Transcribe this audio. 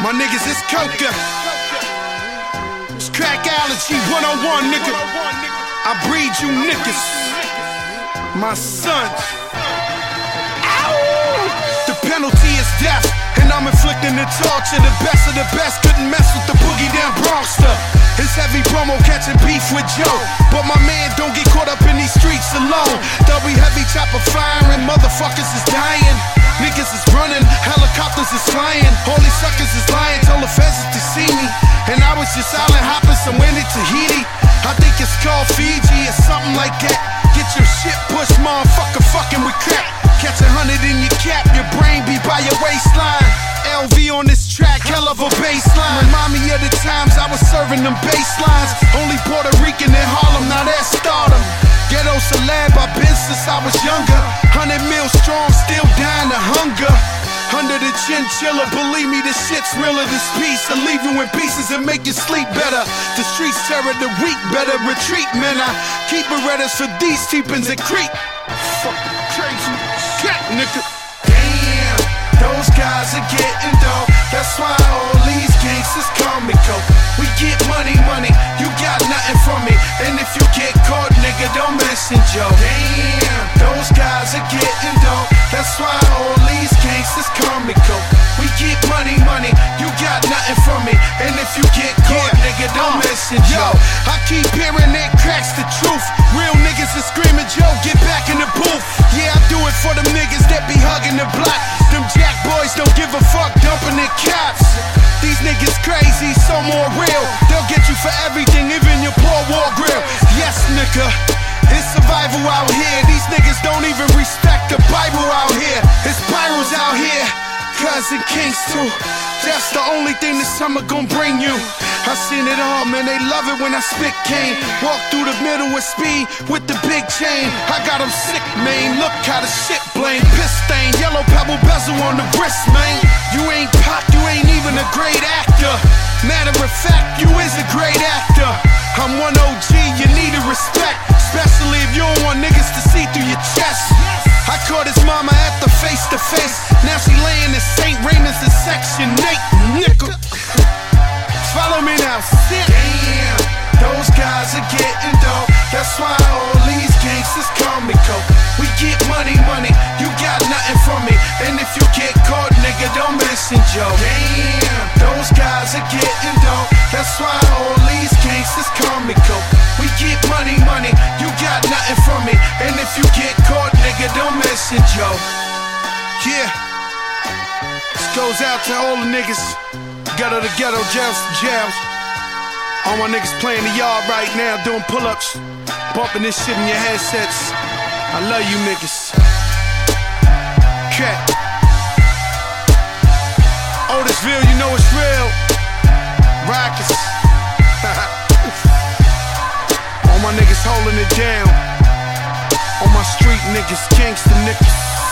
My niggas, it's coca. It's crack allergy 101, nigga. I breed you niggas. My sons. Ow! The penalty is death, and I'm inflicting the torture. The best of the best couldn't mess with the boogie down Bronxster. It's heavy promo catching beef with Joe, but my man don't get caught up in these streets alone. They'll be heavy chopper firing, motherfuckers is dying. Niggas is running, helicopters is flying. All these suckers is lying, told the feds to see me. And I was just island hopping somewhere in Tahiti. I think it's called Fiji or something like that. Get your shit pushed, motherfucker, fucking with crack. Catch 100 in your cap, your brain be by your waistline. LV on this track, hell of a baseline. Remind me of the times I was serving them basslines. Only Puerto Rican in Harlem, now that's stardom. Ghetto celeb, I've been since I was younger. 100 mil strong, still dying of hunger. Under the chinchilla, believe me, this shit's realer than peace. I leave you in pieces and make you sleep better. The streets terror, the weak better retreat, man. I keep Berettas for these teepins and creep. Fucking crazy, cat nigga. Damn, those guys are getting dope. That's why all these gangsters call me coke. We get money, money, you got nothing from me. And if you get caught, nigga, don't mention Joe. Damn, those guys are getting dope. That's why all these gangsters call me coke. We get money, money, you got nothing from me. And if you get caught, nigga, don't mention Joe. I keep hearing that cracks the truth. Real niggas are screaming, Joe, get back in the booth. Yeah, I do it for them niggas that be hugging the block. Them jack boys don't give a fuck, dumping their caps. These niggas crazy, so more real. They'll get you for everything, even your poor war grill. Yes, nigga, it's survival out here. These niggas don't even respect the Bible out here. It's spirals out here, cousin kings too. That's the only thing this summer gon' bring you. I seen it all, man, they love it when I spit cane. Walk through the middle with speed with the big chain. I got them sick, man, look how the shit blame. Piss stain, yellow pebble bezel on the wrist, man. You ain't pop, you ain't even a great actor. Matter of fact, you is a great actor. I'm one OG, you need to respect. Especially if you don't want niggas to see through your chest. I caught his mama at the face to face. Now she laying in St. Raymond's in Section 8, nickel. Follow me now, sit. Damn, those guys are getting dope. That's why all these gangsters call me coke. We get money, money, you got nothing from me. And if you get caught, nigga, don't mention Joe. Damn, those guys are getting dope. That's why all these gangsters call me coke. We get money, money, you got nothing from me. And if you get caught, nigga, don't mention Joe. Yeah, this goes out to all the niggas. Ghetto to ghetto, jails to jails. All my niggas playing the yard right now, doing pull-ups, bumping this shit in your headsets. I love you niggas. Cat. Otisville, you know it's real. Rockets. All my niggas holding it down. All my street niggas, gangsta niggas.